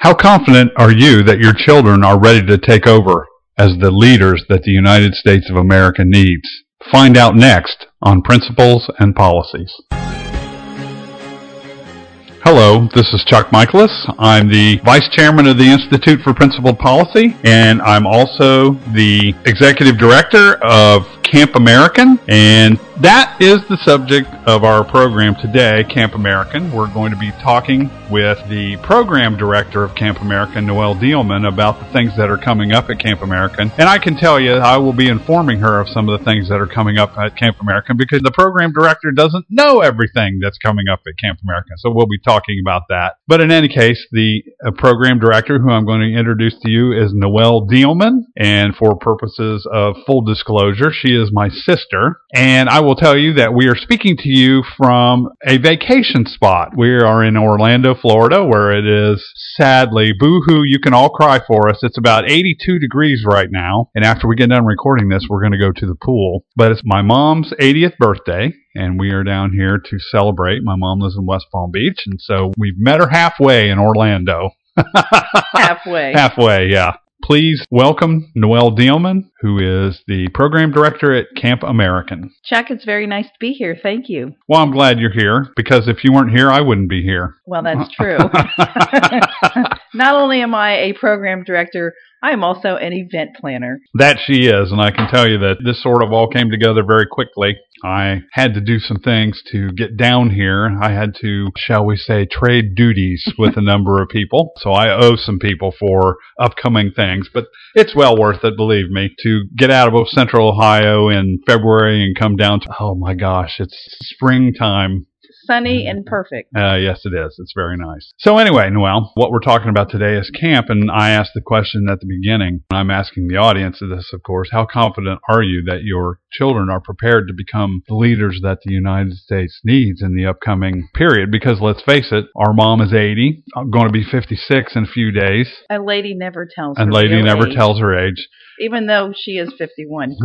How confident are you that your children are ready to take over as the leaders that the United States of America needs? Find out next on Principles and Policies. Hello, this is Chuck Michaelis. I'm the Vice Chairman of the Institute for Principled Policy, and I'm also the Executive Director of Camp American, and that is the subject of our program today, Camp American. We're going to be talking with the Program Director of Camp American, Noelle Dielman, about the things that are coming up at Camp American. And I can tell you, I will be informing her of some of the things that are coming up at Camp American because the Program Director doesn't know everything that's coming up at Camp American. So we'll be talking about that. But in any case, the Program Director, who I'm going to introduce to you, is Noelle Dielman. And for purposes of full disclosure, she is my sister. And I will tell you that we are speaking to you from a vacation spot. We are in Orlando, Florida, where it is sadly, boo-hoo, you can all cry for us. It's about 82 degrees right now. And after we get done recording this, we're going to go to the pool. But it's my mom's 80th birthday, and we are down here to celebrate. My mom lives in West Palm Beach, and so we've met her halfway in Orlando. Halfway. Halfway, yeah. Please welcome Noelle Dielman, who is the Program Director at Camp American. Chuck, it's very nice to be here. Thank you. Well, I'm glad you're here, because if you weren't here, I wouldn't be here. Well, that's true. Not only am I a Program Director, I am also an event planner. That she is, and I can tell you that this sort of all came together very quickly. I had to do some things to get down here. I had to, shall we say, trade duties with a number of people. So I owe some people for upcoming things, but it's well worth it, believe me, to get out of Central Ohio in February and come down to, oh my gosh, it's springtime. Sunny and perfect. Yes, it is. It's very nice. So anyway, Noelle, what we're talking about today is camp, and I asked the question at the beginning. I'm asking the audience of this, of course. How confident are you that your children are prepared to become the leaders that the United States needs in the upcoming period? Because let's face it, our mom is 80. I'm going to be 56 in a few days. A lady never tells her age. Tells her age. Even though she is 51.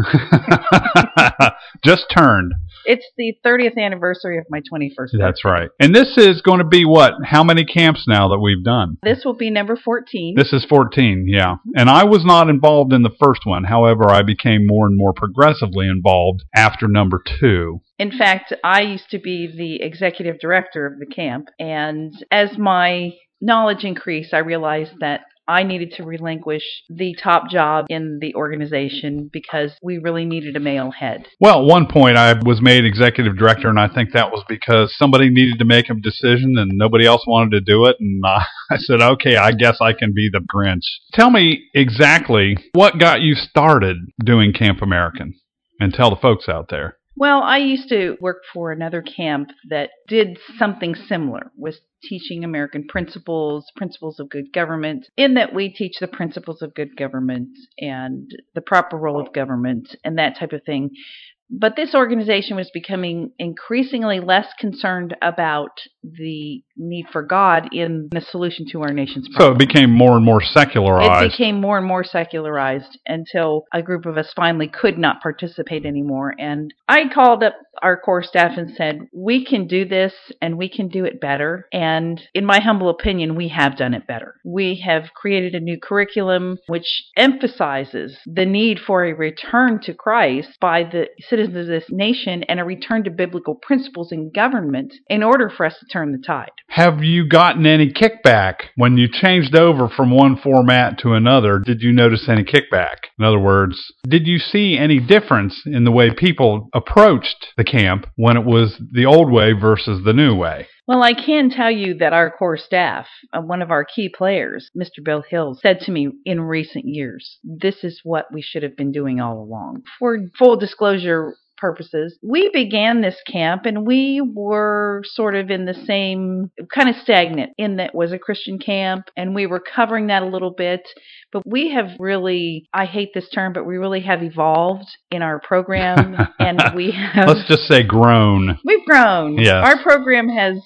Just turned. It's the 30th anniversary of my 21st birthday. That's right. And this is going to be what? How many camps now that we've done? This will be number 14. This is 14, yeah. And I was not involved in the first one. However, I became more and more progressively involved after number 2. In fact, I used to be the executive director of the camp. And as my knowledge increased, I realized that I needed to relinquish the top job in the organization because we really needed a male head. Well, at one point I was made executive director, and I think that was because somebody needed to make a decision and nobody else wanted to do it. And I said, okay, I guess I can be the Grinch. Tell me exactly what got you started doing Camp American, and tell the folks out there. Well, I used to work for another camp that did something similar, was teaching American principles of good government, in that we teach the principles of good government and the proper role of government and that type of thing. But this organization was becoming increasingly less concerned about the need for God in the solution to our nation's problems. So it became more and more secularized. It became more and more secularized until a group of us finally could not participate anymore. And I called up our core staff and said, we can do this and we can do it better. And in my humble opinion, we have done it better. We have created a new curriculum which emphasizes the need for a return to Christ by the citizens of this nation and a return to biblical principles in government in order for us to turn the tide. Have you gotten any kickback when you changed over from one format to another? Did you notice any kickback? In other words, did you see any difference in the way people approached the camp when it was the old way versus the new way? Well, I can tell you that our core staff, one of our key players, Mr. Bill Hill, said to me in recent years, this is what we should have been doing all along. For full disclosure purposes, we began this camp and we were sort of in the same, kind of stagnant in that it was a Christian camp and we were covering that a little bit. But we have really, I hate this term, but we really have evolved in our program and we have... Let's just say grown. We've grown. Yes. Our program has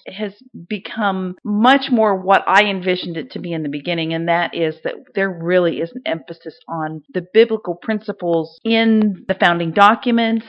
become much more what I envisioned it to be in the beginning, and that is that there really is an emphasis on the biblical principles in the founding documents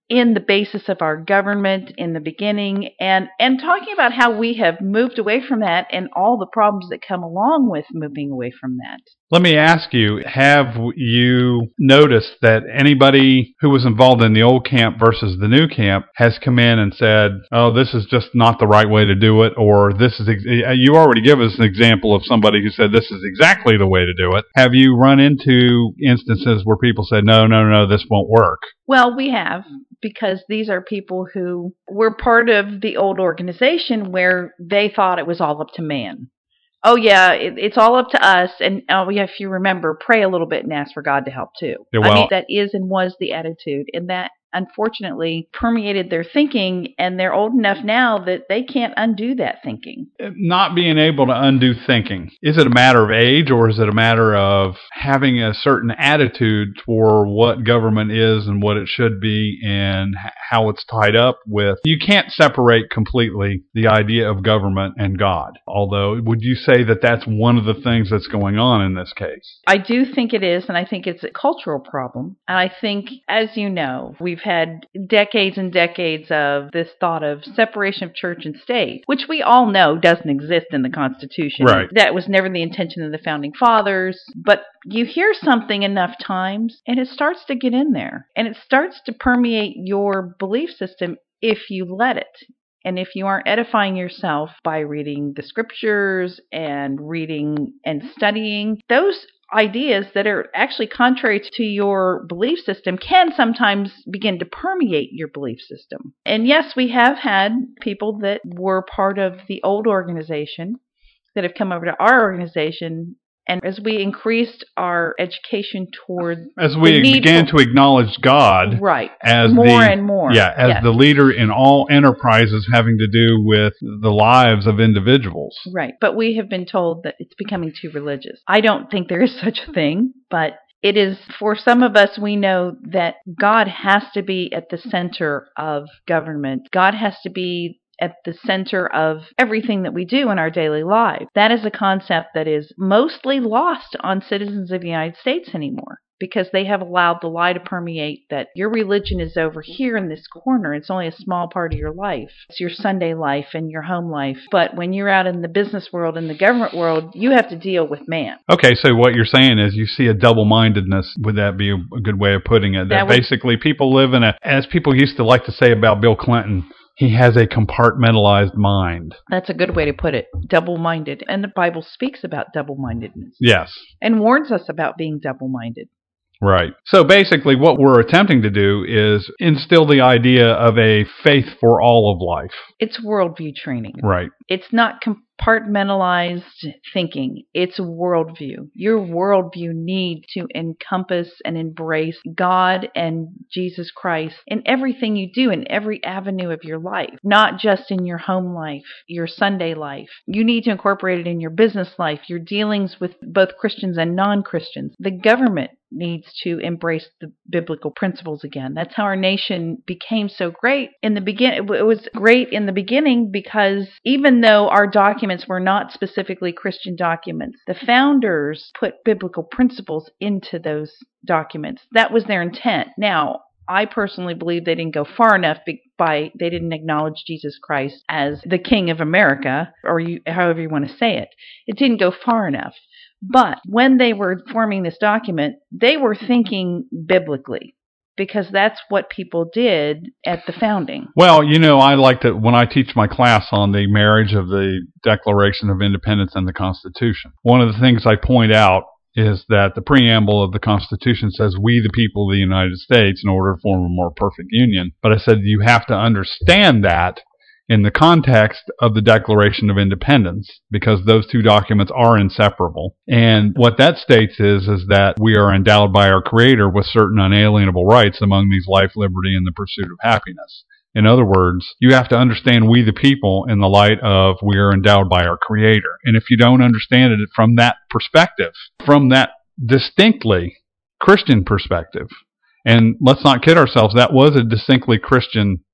in the basis of our government in the beginning, and talking about how we have moved away from that and all the problems that come along with moving away from that. Let me ask you, have you noticed that anybody who was involved in the old camp versus the new camp has come in and said, oh, this is just not the right way to do it, or this is, you already give us an example of somebody who said this is exactly the way to do it. Have you run into instances where people said, no, this won't work? Well, we have, because these are people who were part of the old organization where they thought it was all up to man. Oh, yeah, it's all up to us. And oh, yeah, if you remember, pray a little bit and ask for God to help too. Yeah, well, I mean, that is and was the attitude. And that unfortunately permeated their thinking, and they're old enough now that they can't undo that thinking. Not being able to undo thinking. Is it a matter of age, or is it a matter of having a certain attitude for what government is and what it should be and how it's tied up with? You can't separate completely the idea of government and God. Although, would you say that that's one of the things that's going on in this case? I do think it is, and I think it's a cultural problem. And I think, as you know, we've had decades and decades of this thought of separation of church and state, which we all know doesn't exist in the Constitution. Right. That was never the intention of the Founding Fathers. But you hear something enough times, and it starts to get in there. And it starts to permeate your belief system if you let it. And if you aren't edifying yourself by reading the scriptures and reading and studying, those ideas that are actually contrary to your belief system can sometimes begin to permeate your belief system. And yes, we have had people that were part of the old organization that have come over to our organization. And as we increased our education toward, as we began to acknowledge God, right, as more and more, as the leader in all enterprises having to do with the lives of individuals, right. But we have been told that it's becoming too religious. I don't think there is such a thing, but it is, for some of us, we know that God has to be at the center of government. God has to be at the center of everything that we do in our daily life. That is a concept that is mostly lost on citizens of the United States anymore, because they have allowed the lie to permeate that your religion is over here in this corner. It's only a small part of your life. It's your Sunday life and your home life. But when you're out in the business world and the government world, you have to deal with man. Okay, so what you're saying is you see a double-mindedness. Would that be a good way of putting it? That basically people live in as people used to like to say about Bill Clinton, he has a compartmentalized mind. That's a good way to put it. Double-minded. And the Bible speaks about double-mindedness. Yes. And warns us about being double-minded. Right. So basically what we're attempting to do is instill the idea of a faith for all of life. It's worldview training. Right. It's not compartmentalized thinking. It's worldview. Your worldview needs to encompass and embrace God and Jesus Christ in everything you do, in every avenue of your life, not just in your home life, your Sunday life. You need to incorporate it in your business life, your dealings with both Christians and non-Christians. The government needs to embrace the biblical principles again. That's how our nation became so great in the beginning. It was great in the beginning because even though our documents were not specifically Christian documents, the founders put biblical principles into those documents. That was their intent. Now, I personally believe they didn't go far enough they didn't acknowledge Jesus Christ as the King of America, or however you want to say it. It didn't go far enough. But when they were forming this document, they were thinking biblically, because that's what people did at the founding. Well, I like to, when I teach my class on the marriage of the Declaration of Independence and the Constitution, one of the things I point out is that the preamble of the Constitution says, we the people of the United States, in order to form a more perfect union. But I said you have to understand that in the context of the Declaration of Independence, because those two documents are inseparable. And what that states is that we are endowed by our Creator with certain unalienable rights, among these life, liberty, and the pursuit of happiness. In other words, you have to understand we the people in the light of we are endowed by our Creator. And if you don't understand it from that perspective, from that distinctly Christian perspective, and let's not kid ourselves, that was a distinctly Christian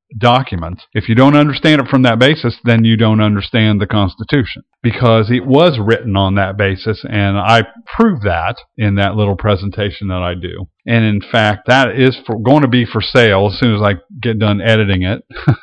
documents. If you don't understand it from that basis, then you don't understand the Constitution, because it was written on that basis, and I prove that in that little presentation that I do. And in fact, that is going to be for sale as soon as I get done editing it.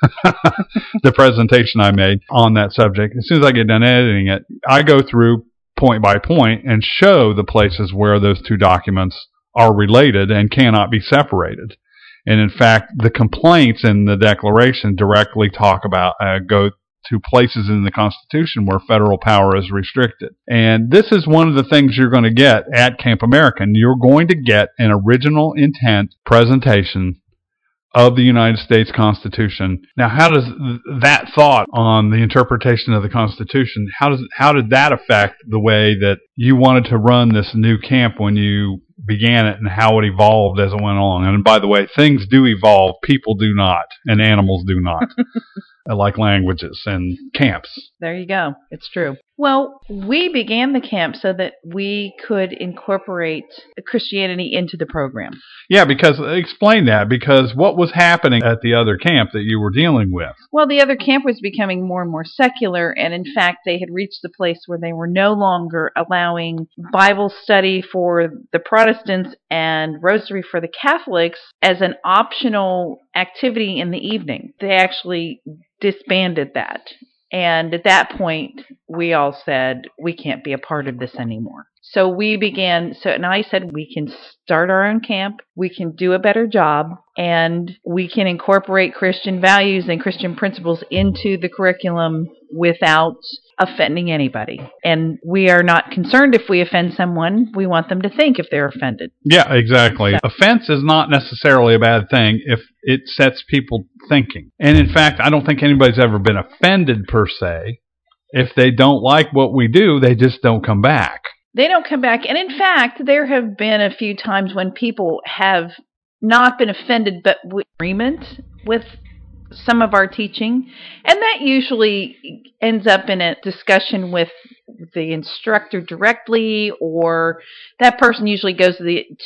The presentation I made on that subject, as soon as I get done editing it, I go through point by point and show the places where those two documents are related and cannot be separated. And in fact, the complaints in the Declaration directly talk about, go to places in the Constitution where federal power is restricted. And this is one of the things you're going to get at Camp American. You're going to get an original intent presentation of the United States Constitution. Now, how does that thought on the interpretation of the Constitution, how did that affect the way that you wanted to run this new camp when you began it, and how it evolved as it went on? And by the way, things do evolve, people do not, and animals do not, like languages and camps. There you go. It's true. Well, we began the camp so that we could incorporate Christianity into the program. Yeah, because explain that, because what was happening at the other camp that you were dealing with? Well, the other camp was becoming more and more secular, and in fact, they had reached the place where they were no longer allowing Bible study for the Protestants and Rosary for the Catholics as an optional activity in the evening. They actually disbanded that. And at that point, we all said, we can't be a part of this anymore. So we began, and I said, we can start our own camp, we can do a better job, and we can incorporate Christian values and Christian principles into the curriculum without offending anybody. And we are not concerned if we offend someone. We want them to think if they're offended. Yeah, exactly. So, offense is not necessarily a bad thing if it sets people thinking. And in fact, I don't think anybody's ever been offended per se. If they don't like what we do, they just don't come back. They don't come back. And in fact, there have been a few times when people have not been offended, but with agreement with some of our teaching. And that usually ends up in a discussion with the instructor directly, or that person usually goes to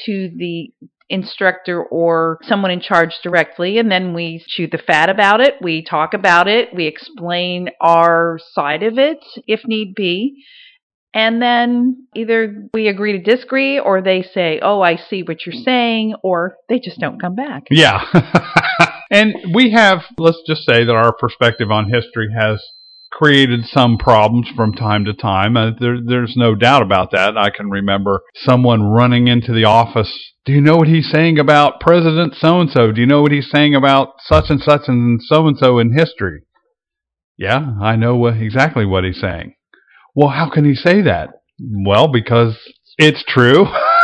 the instructor or someone in charge directly, and then we chew the fat about it, we talk about it, we explain our side of it if need be. And then either we agree to disagree, or they say, oh, I see what you're saying, or they just don't come back. Yeah. And we have, let's just say that our perspective on history has created some problems from time to time. There's no doubt about that. I can remember someone running into the office. Do you know what he's saying about President so-and-so? Do you know what he's saying about such and so-and-so in history? Yeah, I know exactly what he's saying. Well, how can he say that? Well, because it's true.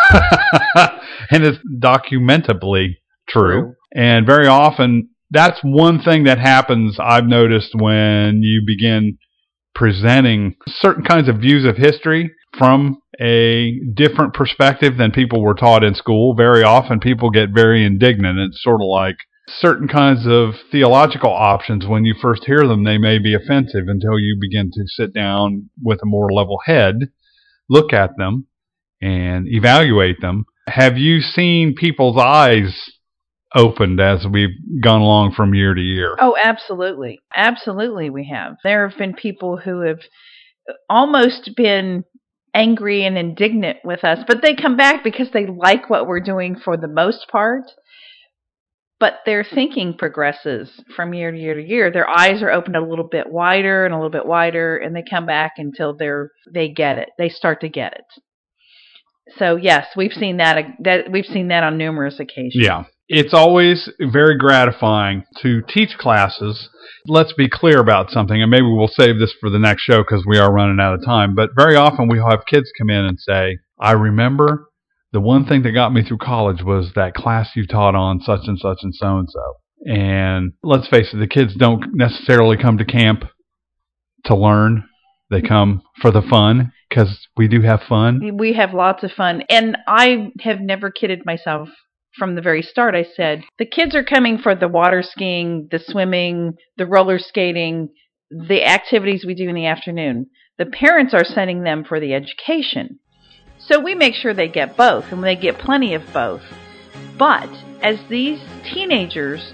And it's documentably true. And very often, that's one thing that happens, I've noticed, when you begin presenting certain kinds of views of history from a different perspective than people were taught in school. Very often, people get very indignant. It's sort of like certain kinds of theological options, when you first hear them, they may be offensive until you begin to sit down with a more level head, look at them, and evaluate them. Have you seen people's eyes opened as we've gone along from year to year? Oh, absolutely. Absolutely we have. There have been people who have almost been angry and indignant with us, but they come back because they like what we're doing for the most part. But their thinking progresses from year to year to year. Their eyes are opened a little bit wider and a little bit wider, and they come back until they get it. They start to get it. So yes, we've seen that on numerous occasions. Yeah. It's always very gratifying to teach classes. Let's be clear about something, and maybe we'll save this for the next show because we are running out of time. But very often we have kids come in and say, I remember the one thing that got me through college was that class you taught on such and such and so-and-so. And let's face it, the kids don't necessarily come to camp to learn. They come for the fun, because we do have fun. We have lots of fun. And I have never kidded myself. From the very start, I said, the kids are coming for the water skiing, the swimming, the roller skating, the activities we do in the afternoon. The parents are sending them for the education. So we make sure they get both, and they get plenty of both. But as these teenagers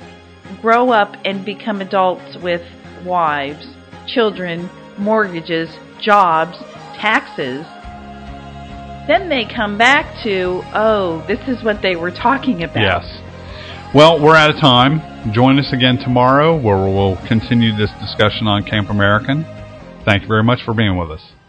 grow up and become adults with wives, children, mortgages, jobs, taxes, then they come back to, oh, this is what they were talking about. Yes. Well, we're out of time. Join us again tomorrow where we'll continue this discussion on Camp American. Thank you very much for being with us.